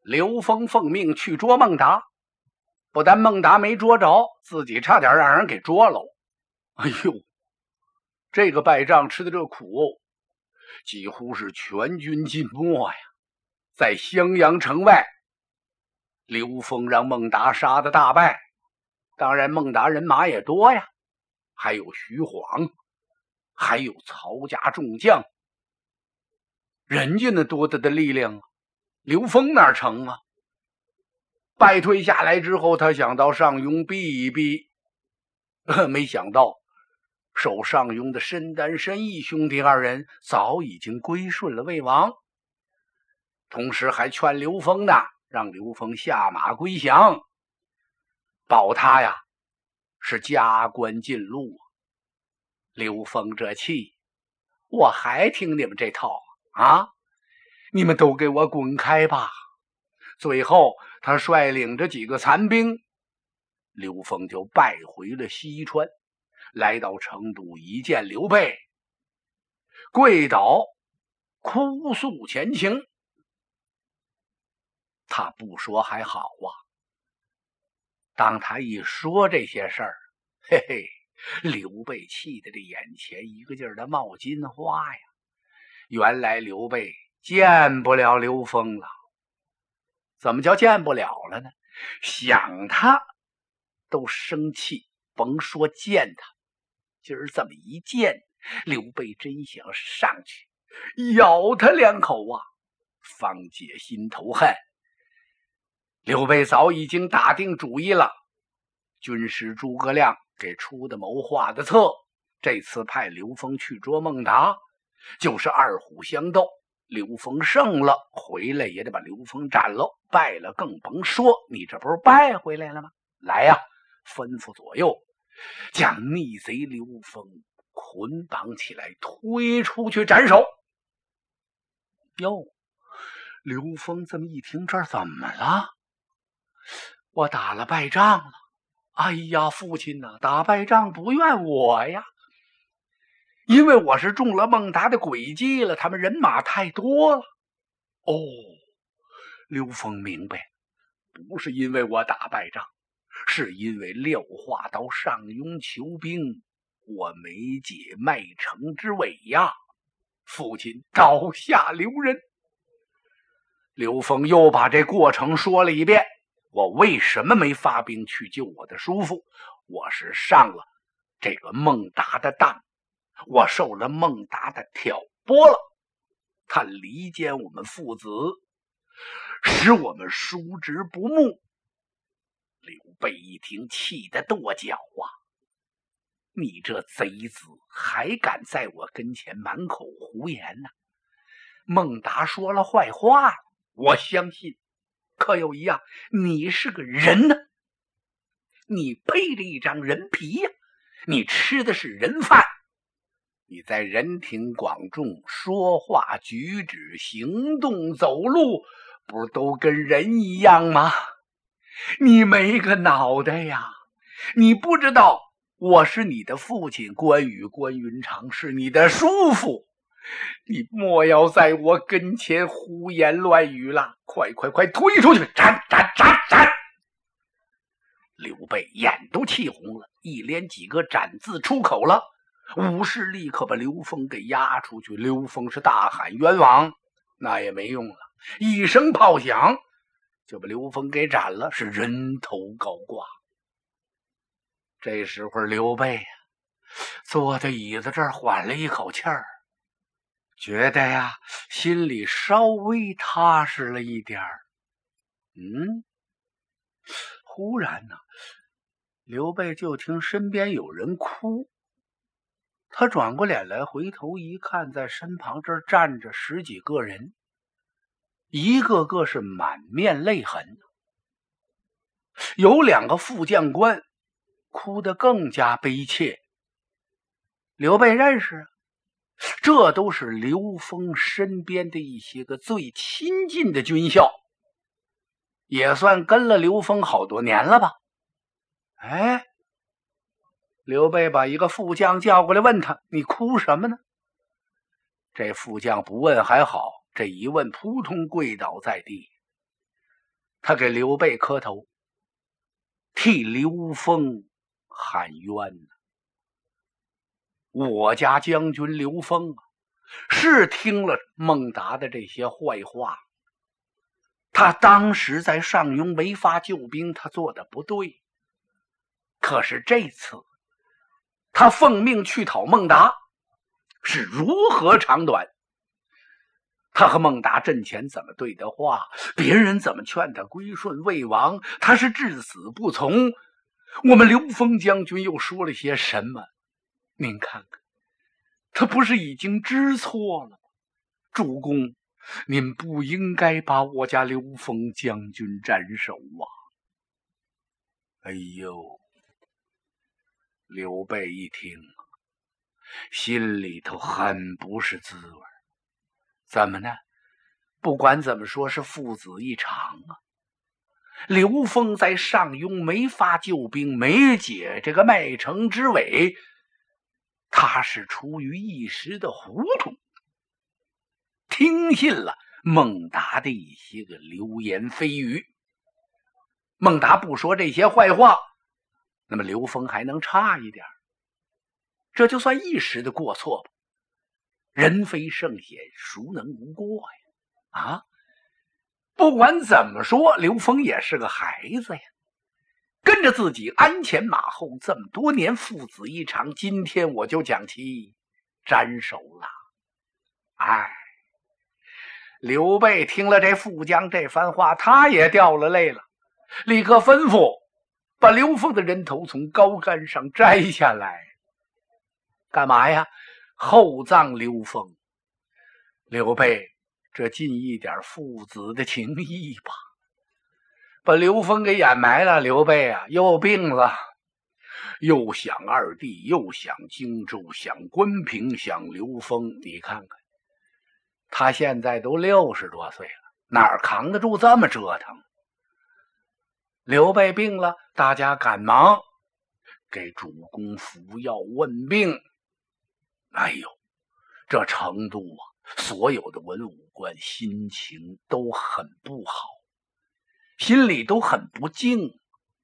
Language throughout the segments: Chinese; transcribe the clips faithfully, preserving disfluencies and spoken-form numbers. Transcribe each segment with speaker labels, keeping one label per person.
Speaker 1: 刘封奉命去捉孟达，不但孟达没捉着，自己差点让人给捉了。哎呦，这个败仗吃的这苦哦，几乎是全军尽没呀！在襄阳城外，刘封让孟达杀得大败，当然孟达人马也多呀，还有徐晃，还有曹家众将，人家那多大的力量啊，刘封哪成啊？败退下来之后，他想到上庸避一避，没想到守上庸的申丹、申义兄弟二人早已经归顺了魏王，同时还劝刘封呢，让刘封下马归降，保他呀是加官进禄。刘封这气，我还听你们这套啊？你们都给我滚开吧！最后他率领着几个残兵，刘封就败回了西川，来到成都，一见刘备，跪倒哭诉前情。他不说还好啊，当他一说这些事儿，嘿嘿，刘备气得这眼前一个劲儿的冒金花呀！原来刘备见不了刘封了。怎么叫见不了了呢？想他都生气，甭说见他。今儿这么一见，刘备真想上去咬他两口啊，方解心头恨。刘备早已经打定主意了，军师诸葛亮给出的谋划的策，这次派刘封去捉孟达，就是二虎相斗，刘封胜了，回来也得把刘封斩了，败了更甭说，你这不是败回来了吗？来呀，吩咐左右将逆贼刘封捆绑起来，推出去斩首。哟，刘封这么一听，这怎么了？我打了败仗了。哎呀，父亲呐，打败仗不怨我呀，因为我是中了孟达的诡计了，他们人马太多了。哦，刘封明白，不是因为我打败仗，是因为廖化到上庸求兵，我没解麦城之围呀。父亲刀下留人。刘封又把这过程说了一遍，我为什么没发兵去救我的叔父？我是上了这个孟达的当，我受了孟达的挑拨了，他离间我们父子，使我们叔侄不睦。刘备一听，气得跺脚啊！你这贼子还敢在我跟前满口胡言呢、啊？孟达说了坏话了，我相信，可有一样，你是个人呢，你配着一张人皮呀、啊，你吃的是人饭，你在人庭广众说话举止行动走路不是都跟人一样吗？你没个脑袋呀！你不知道我是你的父亲关羽，关云长是你的叔父，你莫要在我跟前胡言乱语了，快快快推出去，斩斩斩斩！刘备眼都气红了，一连几个斩字出口了，武士立刻把刘封给押出去。刘封是大喊冤枉，那也没用了，一声炮响就把刘封给斩了，是人头高挂。这时候刘备呀、坐在椅子这儿缓了一口气儿，觉得呀心里稍微踏实了一点儿。嗯，忽然呢，刘备就听身边有人哭，他转过脸来，回头一看，在身旁这儿站着十几个人，一个个是满面泪痕，有两个副将官哭得更加悲切。刘备认识，这都是刘封身边的一些个最亲近的军校，也算跟了刘封好多年了吧。哎，刘备把一个副将叫过来问他，你哭什么呢？这副将不问还好，这一问扑通跪倒在地。 他给刘备磕头，替刘封喊冤呢。我家将军刘封啊，是听了孟达的这些坏话，他当时在上庸没发救兵，他做的不对。可是这次他奉命去讨孟达，是如何长短？他和孟达阵前怎么对的话，别人怎么劝他归顺魏王，他是至死不从。我们刘封将军又说了些什么？您看看，他不是已经知错了吗？主公，您不应该把我家刘封将军斩首啊！哎呦，刘备一听，心里头很不是滋味。怎么呢？不管怎么说，是父子一场啊。刘封在上庸没发救兵，没解这个麦城之围，他是出于一时的糊涂，听信了孟达的一些个流言蜚语。孟达不说这些坏话，那么刘封还能差一点，这就算一时的过错吧。人非圣贤，孰能无过呀？啊，不管怎么说，刘封也是个孩子呀，跟着自己鞍前马后这么多年，父子一场，今天我就将其斩首了。哎，刘备听了这副将这番话，他也掉了泪了，立刻吩咐把刘封的人头从高杆上摘下来。干嘛呀？厚葬刘封。刘备这尽一点父子的情谊吧，把刘封给掩埋了。刘备啊，又病了，又想二弟，又想荆州，想关平，想刘封。你看看，他现在都六十多岁了，哪儿扛得住这么折腾？刘备病了，大家赶忙给主公服药问病。哎呦，这成都啊，所有的文武官心情都很不好，心里都很不静。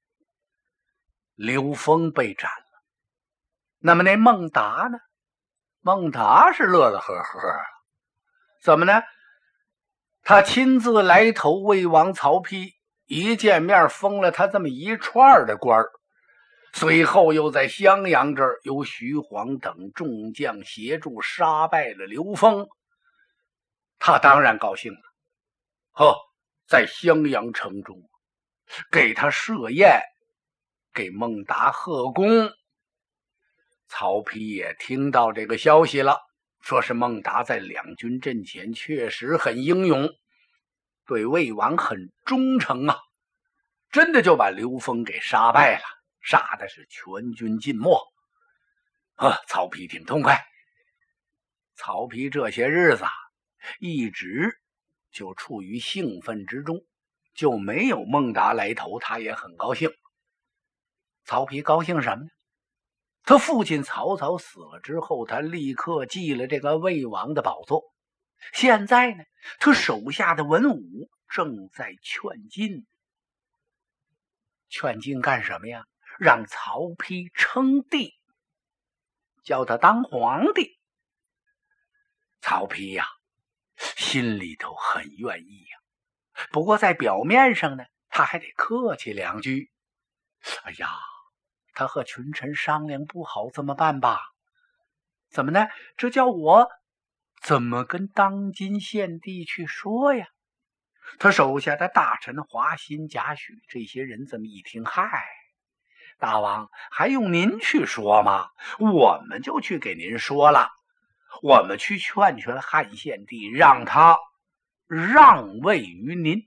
Speaker 1: 刘封被斩了，那么那孟达呢？孟达是乐乐呵呵，怎么呢？他亲自来投魏王曹丕，一见面封了他这么一串的官儿，随后又在襄阳这儿由徐晃等众将协助杀败了刘封，他当然高兴了。呵，在襄阳城中给他设宴，给孟达贺功。曹丕也听到这个消息了，说是孟达在两军阵前确实很英勇，对魏王很忠诚啊，真的就把刘封给杀败了，杀的是全军尽没。啊，曹丕挺痛快。曹丕这些日子一直就处于兴奋之中，就没有孟达来投，他也很高兴。曹丕高兴什么呢？他父亲曹操死了之后，他立刻继了这个魏王的宝座。现在呢，他手下的文武正在劝进。劝进干什么呀？让曹丕称帝，叫他当皇帝。曹丕呀、啊，心里头很愿意呀、啊，不过在表面上呢，他还得客气两句。哎呀，他和群臣商量不好怎么办吧？怎么呢？这叫我怎么跟当今献帝去说呀？他手下的大臣华歆、贾诩这些人这么一听，嗨，大王还用您去说吗？我们就去给您说了，我们去劝劝汉献帝，让他让位于您。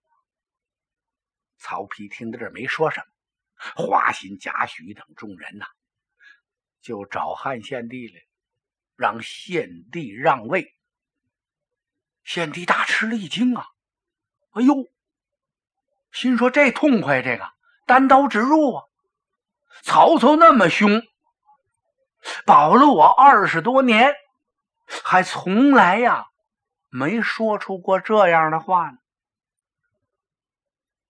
Speaker 1: 曹丕听到这儿没说什么，华歆、贾诩等众人呐、啊，就找汉献帝来，让献帝让位。献帝大吃了一惊啊！哎呦，心说这痛快，这个单刀直入啊！曹操那么凶，保了我二十多年，还从来呀没说出过这样的话呢。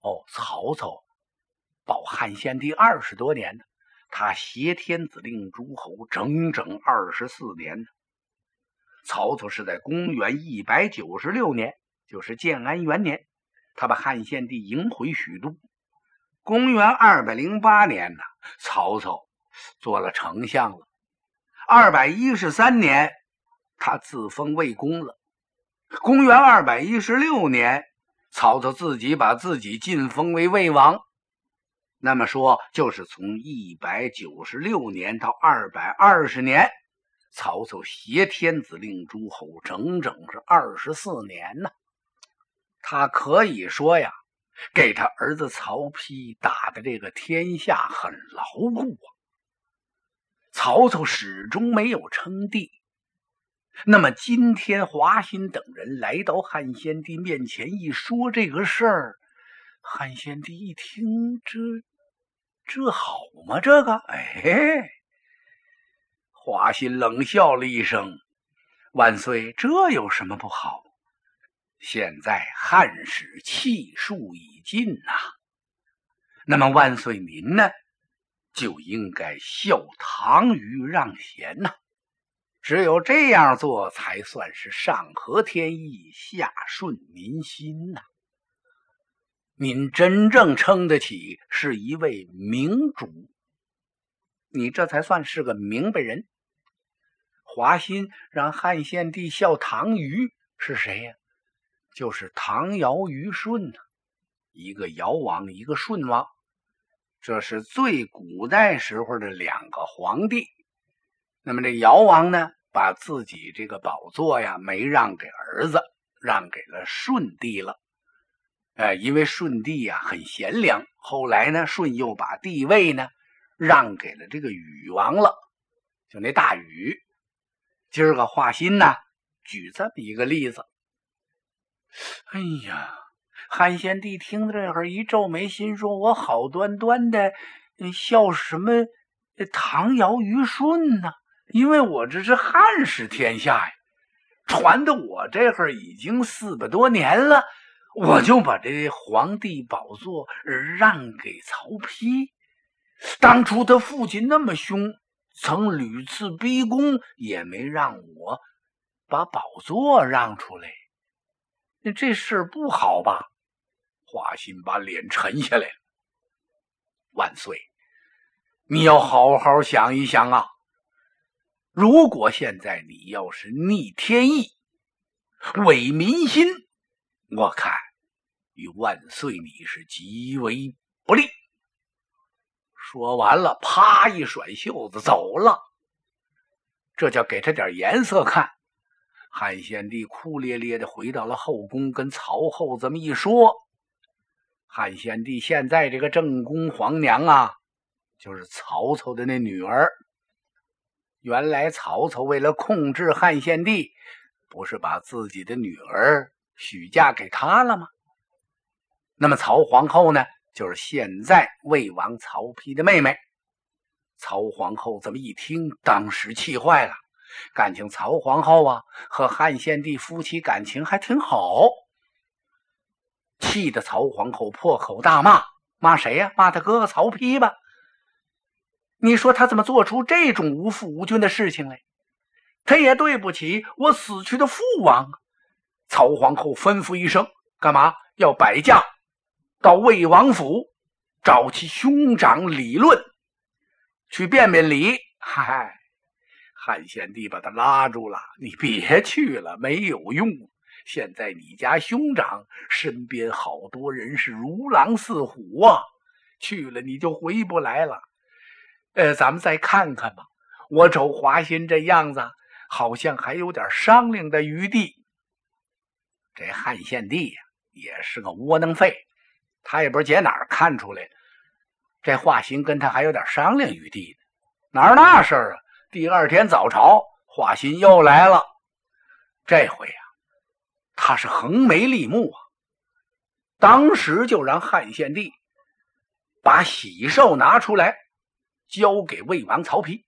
Speaker 1: 哦，曹操保汉献帝二十多年呢，他挟天子令诸侯整整二十四年呢。曹操是在公元一百九十六年，就是建安元年，他把汉献帝迎回许都。公元二百零八年呢，曹操做了丞相了。二百一十三年，他自封魏公了。公元二百一十六年，曹操自己把自己晋封为魏王。那么说，就是从一百九十六年到二百二十年，曹操挟天子令诸侯，整整是二十四年呢。他可以说呀，给他儿子曹丕打的这个天下很牢固啊。曹操始终没有称帝。那么今天华歆等人来到汉献帝面前一说这个事儿，汉献帝一听，这这好吗？这个哎，华歆冷笑了一声：“万岁，这有什么不好？现在汉室气数已尽呐、啊，那么万岁您呢，就应该效唐虞让贤呐、啊。只有这样做，才算是上合天意，下顺民心呐、啊。您真正称得起是一位明主，你这才算是个明白人。”华歆让汉献帝效唐虞是谁呀、啊？就是唐尧虞舜呐、啊，一个尧王，一个舜王，这是最古代时候的两个皇帝。那么这尧王呢，把自己这个宝座呀没让给儿子，让给了舜帝了。呃，因为舜帝呀很贤良，后来呢，舜又把帝位呢让给了这个禹王了，就那大禹。今儿个华歆呢，举这么一个例子。哎呀，汉献帝听到这会儿一皱眉，心说：“我好端端的效什么唐尧虞舜呢？因为我这是汉室天下呀，传的我这会儿已经四百多年了，我就把这皇帝宝座让给曹丕。当初他父亲那么凶，曾屡次逼宫，也没让我把宝座让出来，这事不好吧？”华歆把脸沉下来了。万岁，你要好好想一想啊！如果现在你要是逆天意，违民心，我看与万岁你是极为不利。说完了，啪一甩袖子走了。这叫给他点颜色看。汉献帝哭咧咧的回到了后宫，跟曹后这么一说。汉献帝现在这个正宫皇娘啊，就是曹操的那女儿。原来曹操为了控制汉献帝，不是把自己的女儿许嫁给他了吗？那么曹皇后呢，就是现在魏王曹丕的妹妹。曹皇后这么一听，当时气坏了。感情曹皇后啊和汉献帝夫妻感情还挺好，气得曹皇后破口大骂。骂谁呀、啊？骂他哥哥曹丕吧。你说他怎么做出这种无父无君的事情来？他也对不起我死去的父王。曹皇后吩咐一声，干嘛？要摆驾到魏王府找其兄长理论，去辩辩理。嗨，汉献帝把他拉住了，你别去了，没有用。现在你家兄长身边好多人是如狼似虎啊，去了你就回不来了。呃，咱们再看看吧。我瞅华歆这样子，好像还有点商量的余地。这汉献帝呀、啊，也是个窝囊废，他也不知道哪儿看出来，这华歆跟他还有点商量余地呢。哪儿那事儿啊？第二天早朝，华歆又来了。这回啊，他是横眉立目啊，当时就让汉献帝把喜寿拿出来交给魏王曹丕。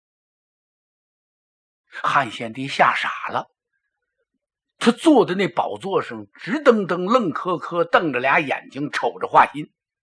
Speaker 1: 汉献帝吓傻了，他坐在那宝座上直瞪瞪愣磕磕瞪着俩眼睛瞅着华歆。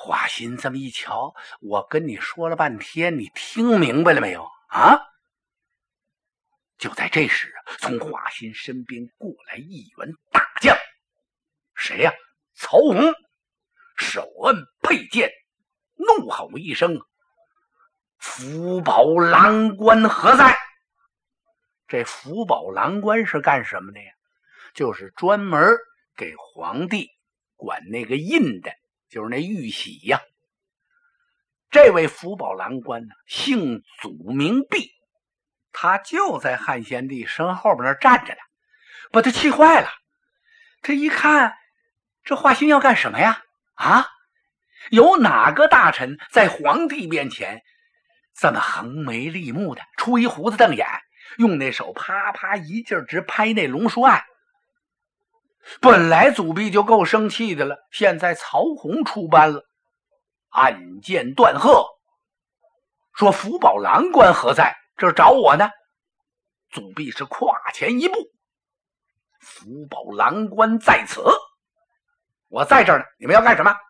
Speaker 1: 华歆这么一瞧，我跟你说了半天，你听明白了没有啊？就在这时，从华歆身边过来一员大将，谁呀、啊？曹洪，手摁佩剑，怒吼一声：“福宝郎官何在？”这福宝郎官是干什么的呀？就是专门给皇帝管那个印的，就是那玉玺呀。这位福宝郎官呢，姓祖名弼，他就在汉献帝身后边那站着呢，把他气坏了。这一看，这华歆要干什么呀？啊，有哪个大臣在皇帝面前这么横眉立目的，吹胡子瞪眼，用那手啪啪一劲儿直拍那龙书案？本来祖弼就够生气的了，现在曹洪出班了，暗箭断喝，说福宝郎官何在？这找我呢。祖弼是跨前一步：“福宝郎官在此，我在这儿呢，你们要干什么？”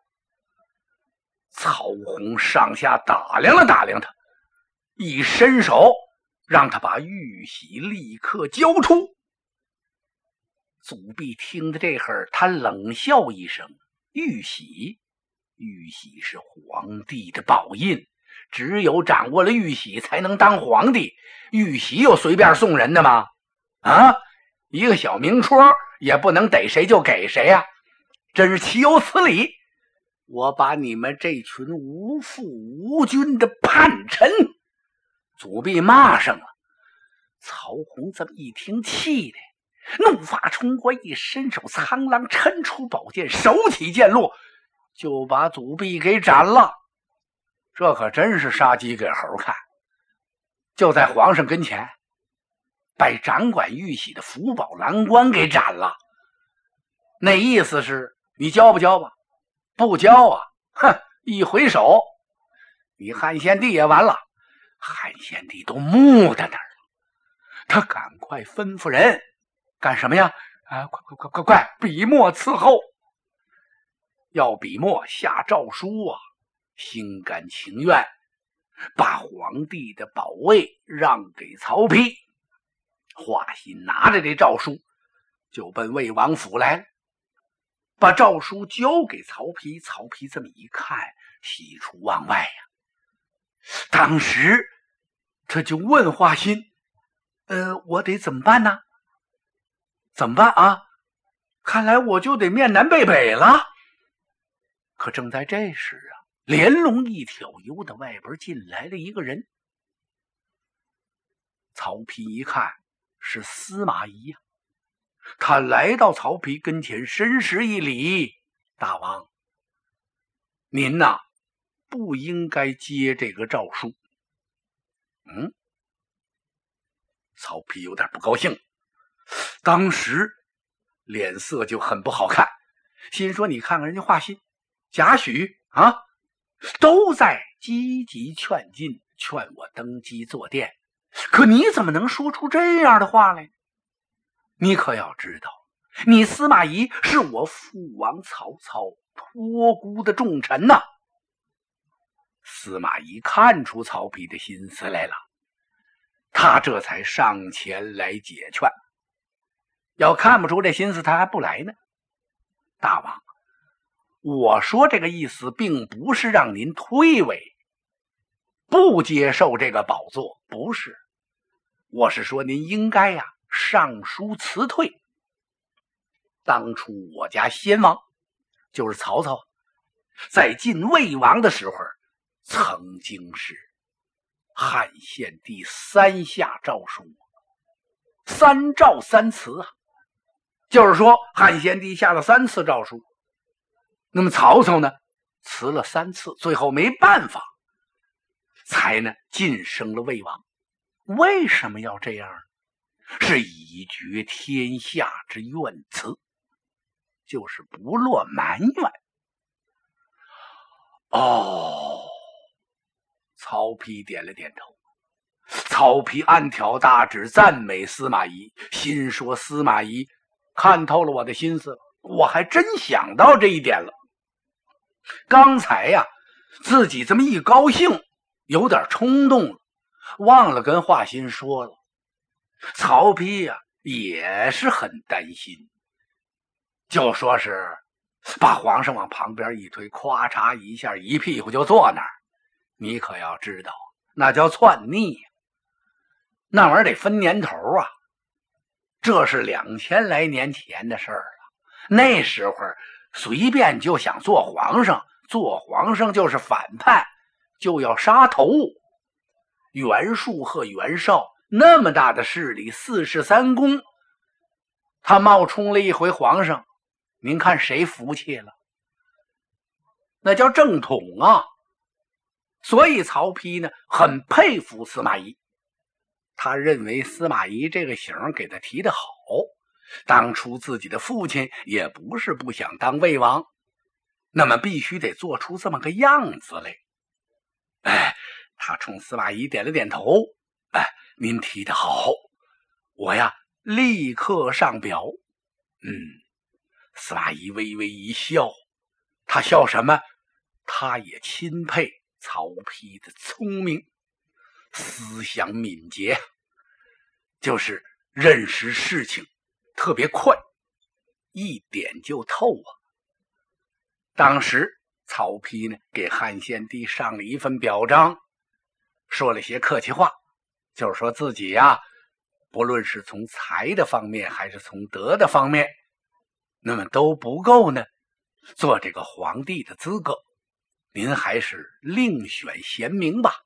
Speaker 1: 曹洪上下打量了打量他，一伸手让他把玉玺立刻交出。祖弼听得这会儿，他冷笑一声：“玉玺，玉玺是皇帝的宝印，只有掌握了玉玺才能当皇帝。玉玺有随便送人的吗？啊，一个小明戳也不能逮谁就给谁呀、啊，真是岂有此理！我把你们这群无父无君的叛臣！”祖弼骂上了。曹洪这么一听，气的怒发冲冠，一伸手苍狼抻出宝剑，手起剑落，就把祖弼给斩了。这可真是杀鸡给猴看。就在皇上跟前，把掌管玉玺的福宝郎官给斩了。那意思是你交不交吧？不交啊，哼！一回手，你汉献帝也完了。汉献帝都木在那儿了，他赶快吩咐人干什么呀？啊，快快快快快，笔墨伺候，要笔墨下诏书啊！心甘情愿把皇帝的宝位让给曹丕。华歆拿着这诏书就奔魏王府来了，把诏书交给曹丕。曹丕这么一看，喜出望外呀、啊！当时他就问华歆：“呃，我得怎么办呢？怎么办啊？看来我就得面南背北了。”可正在这时啊，连龙一挑，由得外边进来了一个人。曹丕一看是司马懿呀、啊，他来到曹丕跟前，深施一礼：“大王，您呐，不应该接这个诏书。”嗯，曹丕有点不高兴，当时脸色就很不好看，心说：“你看看人家华歆、贾诩啊，都在积极劝进，劝我登基坐殿，可你怎么能说出这样的话来？你可要知道，你司马懿是我父王曹操托孤的重臣呐。”司马懿看出曹丕的心思来了，他这才上前来解劝。要看不出这心思，他还不来呢。大王，我说这个意思并不是让您推诿不接受这个宝座，不是，我是说您应该呀、啊、上书辞退。当初我家先王就是曹操，在晋魏王的时候，曾经是汉献帝三下诏书，三诏三辞啊，就是说汉献帝下了三次诏书，那么曹操呢辞了三次，最后没办法才呢晋升了魏王。为什么要这样？是以绝天下之怨词，就是不落埋怨。哦，曹丕点了点头。曹丕暗挑大指赞美司马懿，心说司马懿看透了我的心思，我还真想到这一点了。 刚才呀，自己这么一高兴，有点冲动了，忘了跟华歆说了。曹丕呀，也是很担心，就说是把皇上往旁边一推，咵嚓一下，一屁股就坐那儿。你可要知道，那叫篡逆呀，那玩意儿得分年头啊。这是两千来年前的事儿了，那时候随便就想做皇上，做皇上就是反叛，就要杀头。袁术和袁绍那么大的势力，四世三公，他冒充了一回皇上，您看谁服气了？那叫正统啊。所以曹丕呢，很佩服司马懿，他认为司马懿这个型给他提得好，当初自己的父亲也不是不想当魏王，那么必须得做出这么个样子来。哎，他冲司马懿点了点头，哎，您提得好，我呀立刻上表。嗯，司马懿微微一笑，他笑什么？他也钦佩曹丕的聪明，思想敏捷，就是认识事情特别快，一点就透啊。当时曹丕呢，给汉献帝上了一份表彰，说了些客气话，就是说自己呀，不论是从才的方面还是从德的方面，那么都不够呢做这个皇帝的资格，您还是另选贤明吧。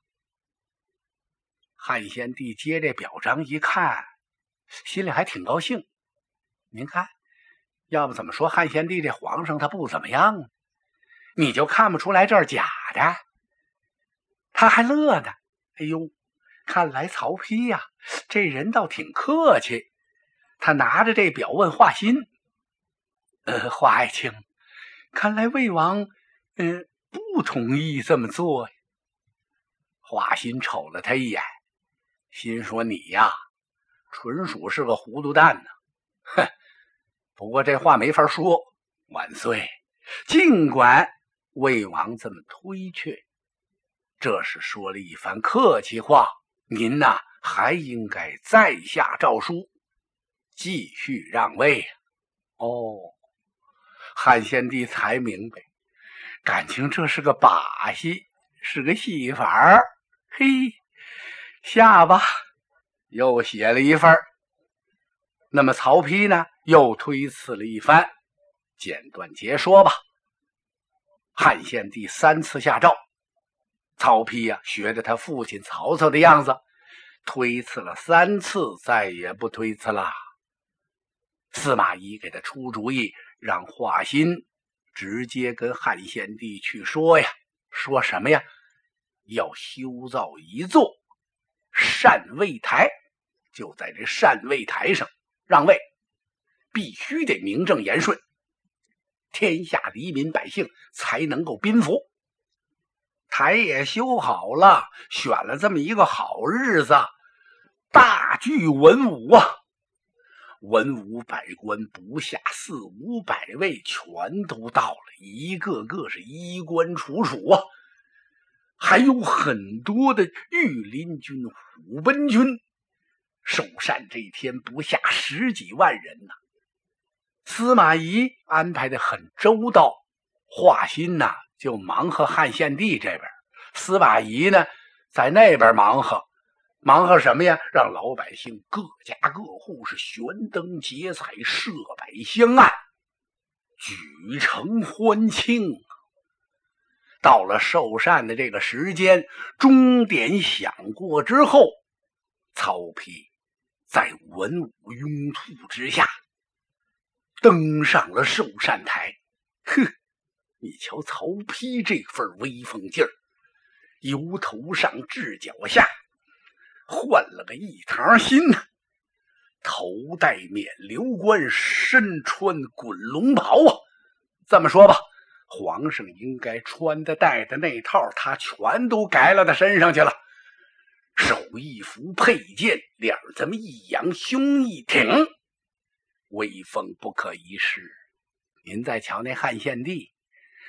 Speaker 1: 汉献帝接这表彰一看，心里还挺高兴。您看，要不怎么说汉献帝这皇上他不怎么样呢？你就看不出来这是假的？他还乐呢。哎呦，看来曹丕呀、啊，这人倒挺客气。他拿着这表问华歆：“呃，华爱卿，看来魏王，嗯、呃，不同意这么做呀？”华歆瞅了他一眼，心说：“你呀，纯属是个糊涂蛋呢。哼，不过这话没法说。万岁，尽管魏王这么推却，这是说了一番客气话，您呐还应该再下诏书，继续让位。”哦，汉献帝才明白，感情这是个把戏，是个戏法儿。嘿，下吧，又写了一份。那么曹丕呢，又推辞了一番，简短截说吧。汉献帝三次下诏，曹丕呀、啊，学着他父亲曹操的样子，推辞了三次，再也不推辞了。司马懿给他出主意，让华歆直接跟汉献帝去说呀，说什么呀？要修造一座禅位台，就在这禅位台上让位，必须得名正言顺，天下黎民百姓才能够宾服。台也修好了，选了这么一个好日子，大聚文武啊，文武百官不下四五百位，全都到了，一个个是衣冠楚楚啊。还有很多的御林军、虎贲军，首善这一天不下十几万人呢、啊。司马懿安排的很周到，华歆呢就忙活汉献帝这边，司马懿呢在那边忙活，忙活什么呀？让老百姓各家各户是悬灯结彩，设摆香案，举城欢庆。到了寿膳的这个时间，钟点响过之后，曹丕在文武拥簇之下登上了寿膳台。哼，你瞧曹丕这份威风劲儿，由头上至脚下换了个一堂新呢，头戴冕旒冠，身穿滚龙袍啊。这么说吧，皇上应该穿的戴的那套他全都改了他身上去了，手一扶佩剑，脸这么一扬，胸一挺，威风不可一世。您再瞧那汉献帝，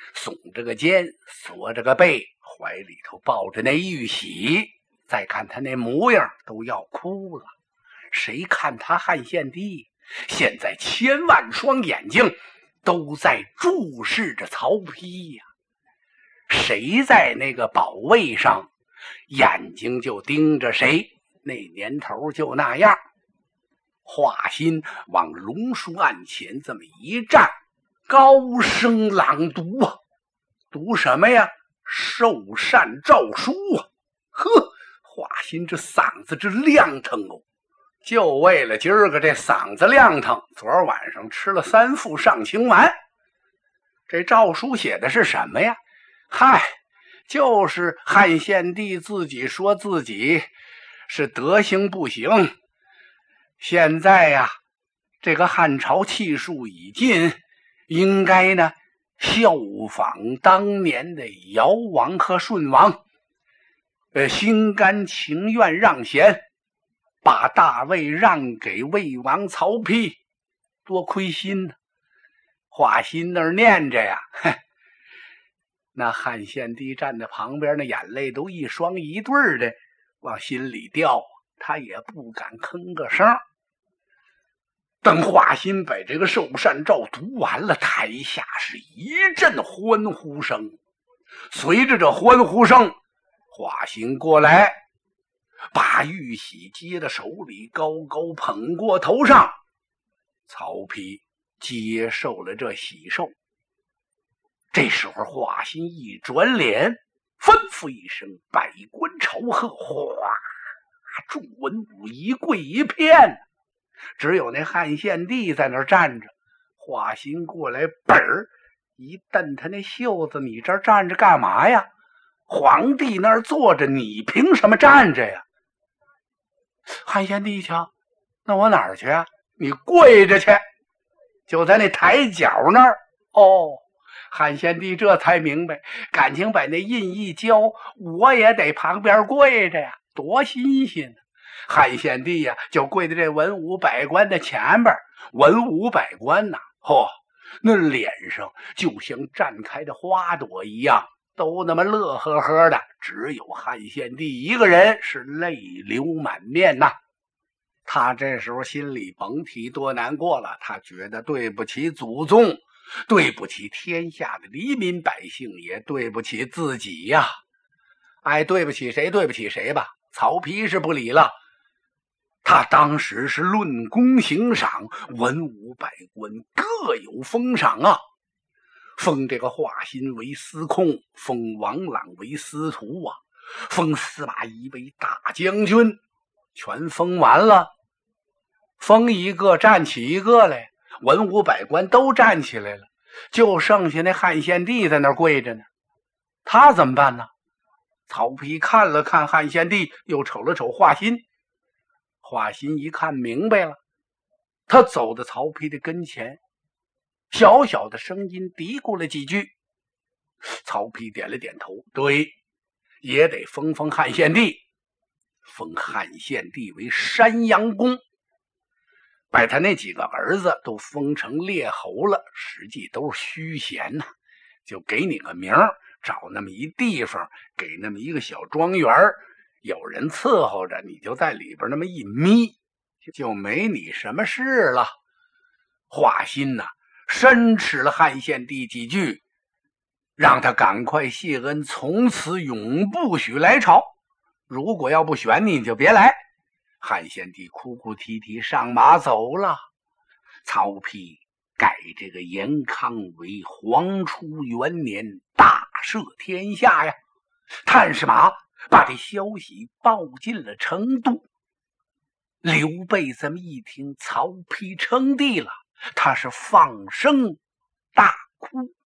Speaker 1: 耸着个肩，缩着个背，怀里头抱着那玉玺，再看他那模样都要哭了。谁看他汉献帝现在千万双眼睛都在注视着曹丕呀、啊，谁在那个宝位上，眼睛就盯着谁，那年头就那样。华歆往龙书案前这么一站，高声朗读啊，读什么呀？授禅诏书啊！呵，华歆这嗓子这亮腾哦，就为了今儿个这嗓子亮腾，昨儿晚上吃了三副上清丸。这诏书写的是什么呀？嗨，就是汉献帝自己说自己是德行不行，现在呀、啊，这个汉朝气数已尽，应该呢效仿当年的尧王和舜王，呃，心甘情愿让贤，把大位让给魏王曹丕，多亏心呢。华歆那儿念着呀，嘿，那汉献帝站在旁边，那眼泪都一双一对的往心里掉，他也不敢吭个声。等华歆把这个授禅诏读完了，台下是一阵欢呼声。随着这欢呼声，华歆过来，把玉玺接在手里，高高捧过头上。曹丕接受了这喜寿。这时候华歆一转脸，吩咐一声，百官朝贺，哗，众文武一跪一片。只有那汉献帝在那儿站着。华歆过来，本儿一蹬他那袖子，你这儿站着干嘛呀？皇帝那儿坐着，你凭什么站着呀？汉献帝一瞧，那我哪儿去啊？你跪着去，就在那台角那儿。哦，汉献帝这才明白，感情把那印一交，我也得旁边跪着呀，多新鲜呢！汉献帝呀、啊，就跪在这文武百官的前边。文武百官呐、啊，嚯、哦，那脸上就像绽开的花朵一样，都那么乐呵呵的。只有汉献帝一个人是泪流满面呐。他这时候心里甭提多难过了，他觉得对不起祖宗，对不起天下的黎民百姓，也对不起自己呀。哎，对不起谁对不起谁吧。曹丕是不理了，他当时是论功行赏，文武百官各有封赏啊。封这个华歆为司空，封王朗为司徒啊，封司马懿为大将军，全封完了。封一个站起一个来，文武百官都站起来了，就剩下那汉献帝在那儿跪着呢。他怎么办呢？曹丕看了看汉献帝，又瞅了瞅华歆。华歆一看明白了，他走到曹丕的跟前，小小的声音嘀咕了几句。曹丕点了点头，对，也得封封汉献帝，封汉献帝为山阳公，把他那几个儿子都封成列侯了，实际都是虚衔呐、啊，就给你个名儿，找那么一地方，给那么一个小庄园，有人伺候着，你就在里边那么一眯，就没你什么事了。华歆呐、啊，申斥了汉献帝几句，让他赶快谢恩，从此永不许来朝。如果要不选你，你就别来。汉献帝哭哭啼啼上马走了。曹丕改这个延康为黄初元年，大赦天下呀。探视马把这消息报进了成都。刘备这么一听，曹丕称帝了，他是放声大哭。